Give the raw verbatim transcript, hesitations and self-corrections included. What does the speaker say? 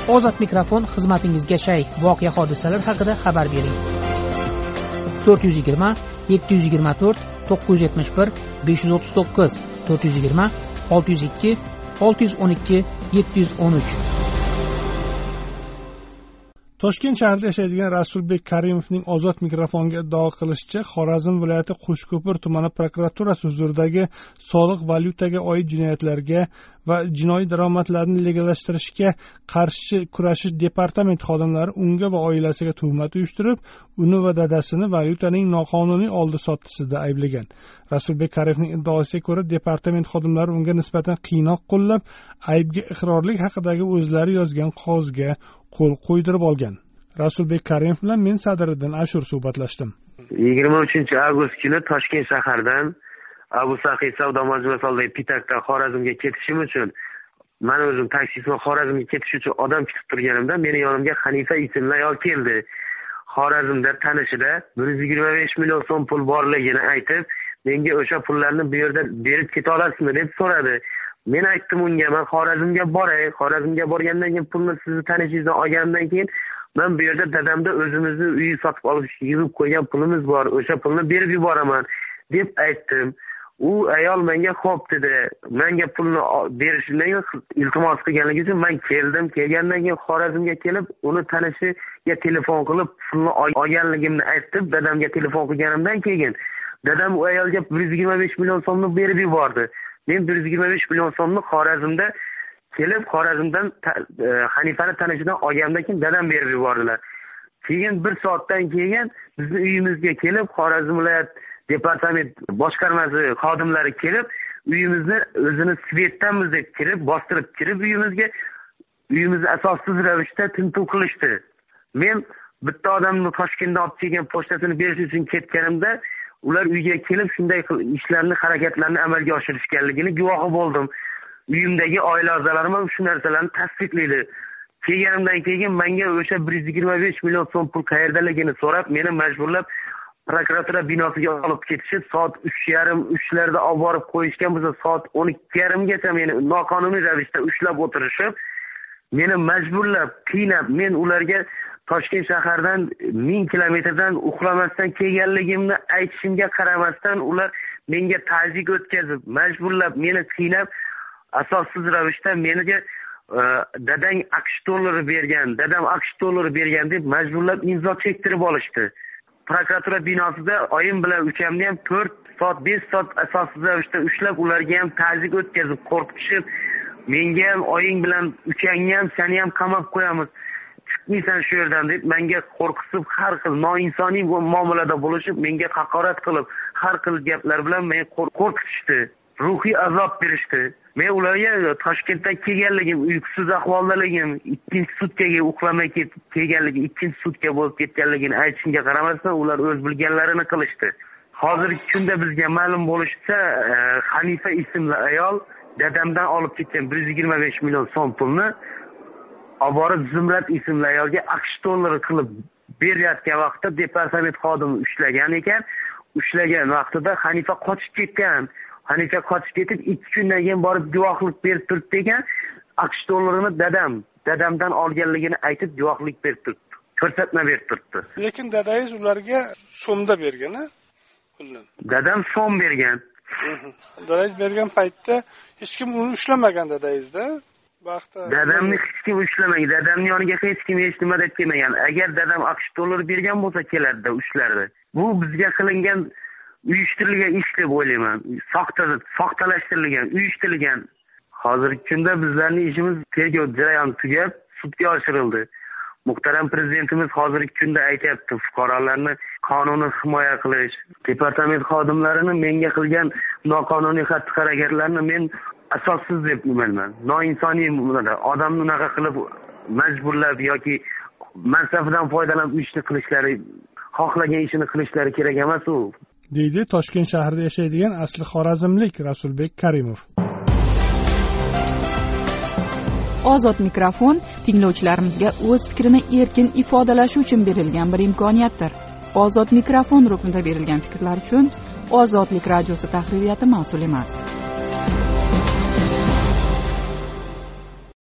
Ozod mikrofon xizmatingizga shay. Voqea hodisalar haqida xabar bering. to'rt yuz yigirma yetti yuz yigirma to'rt to'qqiz yuz yetmish bir besh yuz o'ttiz to'qqiz to'rt yuz yigirma olti yuz ikki olti yuz o'n ikki yetti yuz o'n uch. Toshkent shahrida yashaydigan Rasulbek Karimovning Ozod mikrofonga iddao qilishicha, Xorazm viloyati Qo'shko'pir tumani prokuraturasi huzuridagi soliq valyutaga oid jinoyatlarga va jinoiy daromadlarni legallashtirishga qarshi kurashish departamenti xodimlari unga va oilasiga tuhmat uyushtirib, uni va dadasini valyutaning noqonuniy oldi-sottisida ayblagan. Rasulbek Karimovning iddaosiga ko'ra, departament xodimlari unga nisbatan qiynoq qo'llab, aybga iqrorlik haqidagi o'zlari yozgan qog'ozga qo'l qo'ydirib olgan. Rasulbek Karimov bilan men Sadiriddin Ashur suhbatlashdim. yigirma uchinchi avgust kuni Toshkent shahridan Abu Sahiy savdo majmuasi oldidagi Pitakdan Xorazmga ketishim uchun, men o'zim taksisman Xorazmga ketish uchun odam kutib turganimda, meni yonimga Hanifa ismli ayol keldi. Xorazmda tanishida bir yuz yigirma besh million so'm pul borligini aytib, menga o'sha pullarni bu yerda berib keta olasizmi deb so'radi. Men aytdim unga, men Xorazmga boray, Xorazmga borgandan keyin pulni sizni tanishingizdan olgandan keyin men bu yerda dadamda o'zimizni uy sotib olish yig'ib qo'ygan pulimiz bor, o'sha pulni berib yuboraman deb aytdim. U ayol menga xo'p dedi. Menga pulni berishini iltimos qilganligi uchun men keldim. Kelgandan keyin Xorazmga kelib, uni tanishiga telefon qilib pulni olganligimni aytdim. Dadamga telefon qilganimdan keyin dadam u ayolga bir yuz yigirma besh million so'mni berib yubordi. Men bir yuz yigirma besh million so'mni Xorazmda kelib, Xorazmdan e, Hanifani tanishidan olgandan keyin dadam berib yubordilar. Keyin bir soatdan keyin bizni uyimizga kelib, Xorazm viloyat departament boshqarmasi xodimlari kelib, uyimizni o'zini svetdanmiz deb kirib, bostirib kirib uyimizga, uyimizni asossiz ravishda tintuv qilishdi. Men bitta odamni Toshkentdan olib kelgan pochtasini berish uchun ketganimda, ular uyga kelib shunday ishlarni, harakatlarni amalga oshirishganligini guvohi bo'ldim. Uyimdagi oila a'zolarim ham shu narsalarni tasdiqlaydi. Kelganimdan keyin menga o'sha bir yuz yigirma besh million so'm pul qayerdaligini so'rab, meni majburlab prokuratura binosiga olib ketishib, soat uch yarim uchlarda olib borib qo'yishgan bo'lsa, soat o'n ikki yarim gacha meni noqonuniy ravishda ushlab o'tirishib, meni majburlab, qiynab, men ularga Toshkent shahardan ming kilometrdan uxlamasdan kelganligimni aytishimga qaramasdan, ular menga ta'ziyat o'tkazib, majburlab, meni qiynab, asossiz ravishda meniga dadang aqsh dollari bergan, dadam aqsh dollari bergan deb majburlab imzo chektirib olishdi. Prokuratura binosida oyim bilan ukamni ham to'rt soat, besh soat asossiz ravishda ushlab, ularga ham ta'ziyat o'tkazib, qo'rqitishib, menga ham oying bilan ukangni ham, seni ham qamab qo'yamiz, chiqmaysan shu yerdan deb menga qo'rqitib, har xil noinsoniy muomalada bo'lishib, menga haqorat qilib, har xil gaplar bilan meni qo'rqitishdi. Ruhiy azob berishdi. Men ularga Toshkentdan kelganligim, uyqusiz ahvoldaligim, ikkinchi sutkaga uxlamay kelganligim, ikkinchi sutka bo'lib ketganligini aytishimga qaramasdan, ular o'z bilganlarini qilishdi. Hozirgi kunda bizga ma'lum bo'lishicha, Hanifa ismli ayol dadamdan olib ketgan bir yuz yigirma besh million so'm pulni olib borib Zumrat ismli ayolga aqsh dollari qilib berayotgan vaqtda departament xodimi ushlagan ekan. Ushlagan vaqtida Hanifa qochib ketgan. Hanifa qochib ketib, ikki kundan keyin borib guvohlik berib turibdi ekan. aqsh dollarini dadam, dadamdan olganligini aytib guvohlik berib turibdi. Ko'rsatma berib turibdi. Lekin dadangiz ularga so'mda bergan-a? Pulni. Dadam so'm bergan. Dadangiz bergan paytda hech kim uni ushlamagan dadangizda? Vaqtda dadamni hech kim ushlamagan. Dadamning yoniga hech kim hech nima deb kelmagan. Agar dadam aqsh dollari bergan bo'lsa kelardi, ushlardi. Bu bizga qilingan uyushtirilgan ish deb o'ylayman. Soxta, soxtalashtirilgan, uyushtirilgan. Hozirgi kunda bizlarning ishimiz tergov jarayoni tugab, sudga oshirildi. Muhtaram prezidentimiz hozirgi kunda aytayapti, fuqarolarni qonuniy himoya qilish, departament xodimlarini menga qilgan noqonuniy xatti-harakatlarni men asossiz deb o'ylayman. Noinsoniy odamni unaqa qilib majburlab yoki mansabidan foydalanib ishni qilishlari, xohlagan ishini qilishlari kerak emas u. deydi Toshkent shahrida yashaydigan asli xorazmlik Rasulbek Karimov. Ozod mikrofon tinglovchilarimizga o'z fikrini erkin ifodalashi uchun berilgan bir imkoniyatdir. Ozod mikrofon ruknida berilgan fikrlar uchun Ozodlik radiosi tahririyati mas'ul emas.